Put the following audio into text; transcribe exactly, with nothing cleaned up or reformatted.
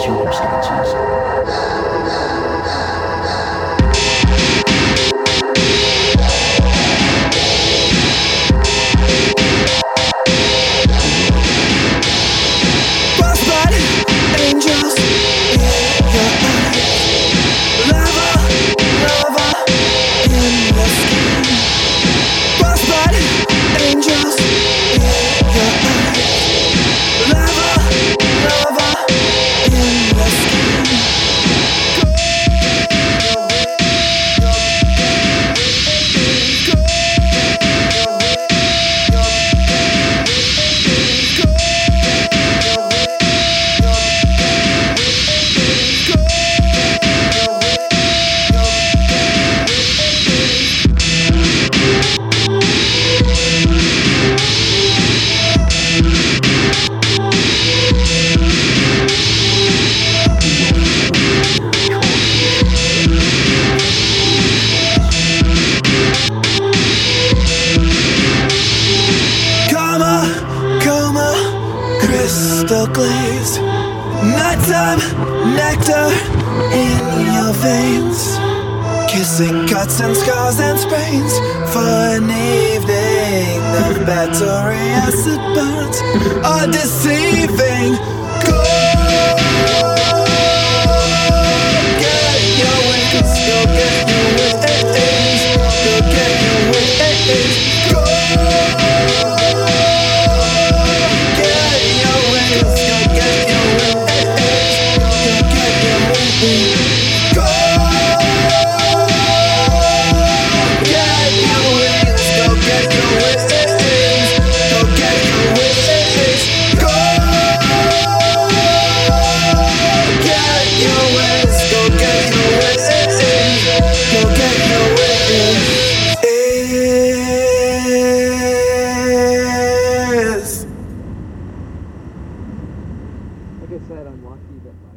circumstances. Crystal glazed, nighttime nectar in your veins, kissing cuts and scars and sprains for an evening of battery acid burns are deceiving. Go get your wings, go get your wings, go get your wings. Go Like I said, I'm lucky that my